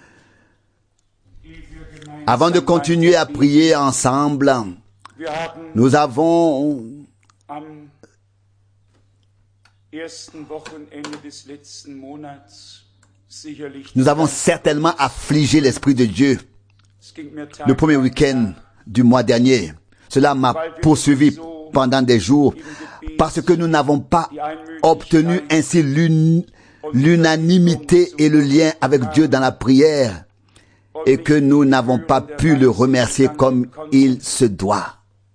Avant de continuer à prier ensemble, nous avons nous avons certainement affligé l'Esprit de Dieu le premier week-end du mois dernier. Cela m'a poursuivi pendant des jours parce que nous n'avons pas obtenu ainsi l'un, l'unanimité et le lien avec Dieu dans la prière. Et que nous n'avons pas pu le remercier comme il se doit.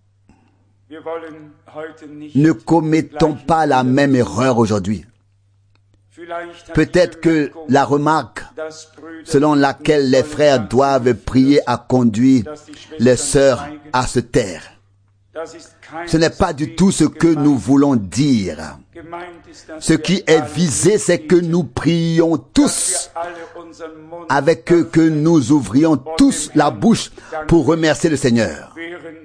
Ne commettons pas la même erreur aujourd'hui. Peut-être que la remarque selon laquelle les frères doivent prier a conduit les sœurs à se taire. Ce n'est pas du tout ce que nous voulons dire. Ce qui est visé, c'est que nous prions tous avec eux, que nous ouvrions tous la bouche pour remercier le Seigneur.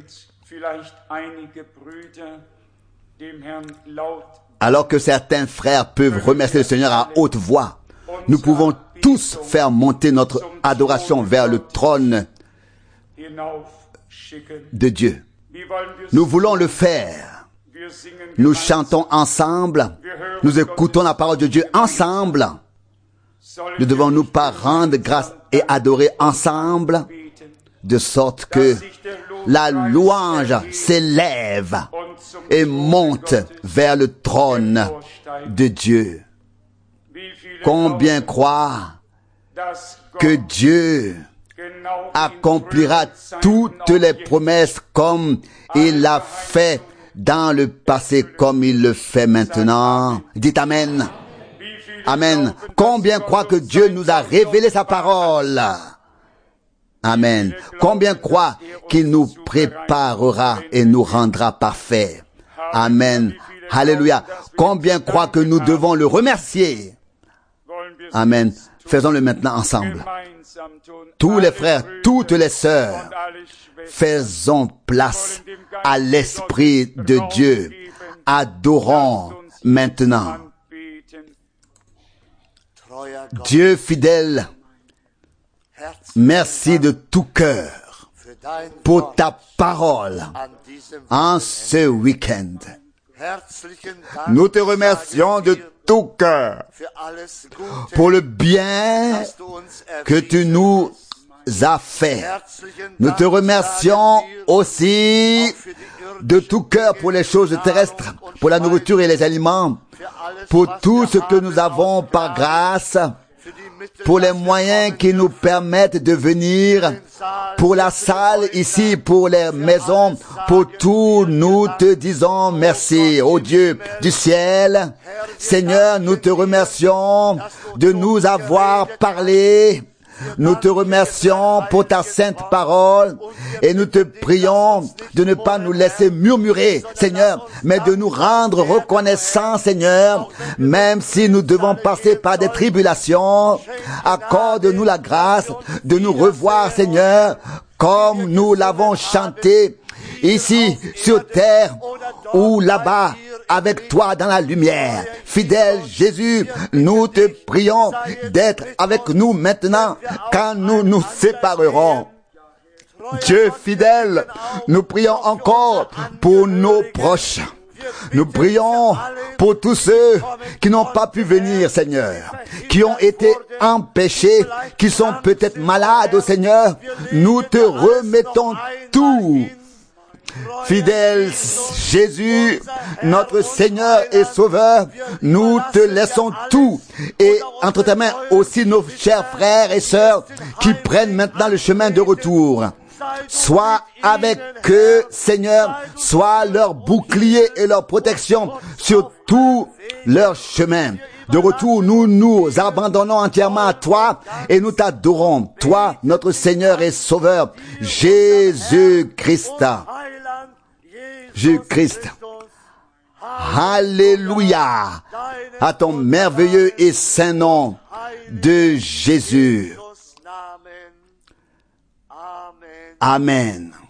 Alors que certains frères peuvent remercier le Seigneur à haute voix, nous pouvons tous faire monter notre adoration vers le trône de Dieu. Nous voulons le faire. Nous chantons ensemble. Nous écoutons la parole de Dieu ensemble. Ne devons-nous pas rendre grâce et adorer ensemble, de sorte que la louange s'élève et monte vers le trône de Dieu. Combien croire que Dieu accomplira toutes les promesses comme il l'a fait dans le passé, comme il le fait maintenant. Dites Amen. Amen. Combien croient que Dieu nous a révélé sa parole? Amen. Combien croient qu'il nous préparera et nous rendra parfaits? Amen. Alléluia. Combien croient que nous devons le remercier? Amen. Faisons-le maintenant ensemble. Tous les frères, toutes les sœurs, faisons place à l'Esprit de Dieu. Adorons maintenant. Dieu fidèle, merci de tout cœur pour ta parole en ce week-end. Nous te remercions de tout cœur pour le bien que tu nous as fait. Nous te remercions aussi de tout cœur pour les choses terrestres, pour la nourriture et les aliments, pour tout ce que nous avons par grâce, pour les moyens qui nous permettent de venir, pour la salle ici, pour les maisons, pour tout, nous te disons merci. Ô Dieu du ciel, Seigneur, nous te remercions de nous avoir parlé. Nous te remercions pour ta sainte parole et nous te prions de ne pas nous laisser murmurer, Seigneur, mais de nous rendre reconnaissants, Seigneur, même si nous devons passer par des tribulations. Accorde-nous la grâce de nous revoir, Seigneur, comme nous l'avons chanté ici sur terre ou là-bas avec toi dans la lumière. Fidèle Jésus, nous te prions d'être avec nous maintenant quand nous nous séparerons. Dieu fidèle, nous prions encore pour nos proches. Nous prions pour tous ceux qui n'ont pas pu venir, Seigneur, qui ont été empêchés, qui sont peut-être malades, au Seigneur. Nous te remettons tout. Fidèle Jésus, notre Seigneur et Sauveur, nous te laissons tout et entre tes mains aussi nos chers frères et sœurs qui prennent maintenant le chemin de retour. Sois avec eux, Seigneur, sois leur bouclier et leur protection sur tout leur chemin. De retour, nous nous abandonnons entièrement à toi et nous t'adorons, toi, notre Seigneur et Sauveur, Jésus-Christ. Jésus-Christ. Alléluia. À ton merveilleux et saint nom de Jésus. Amen.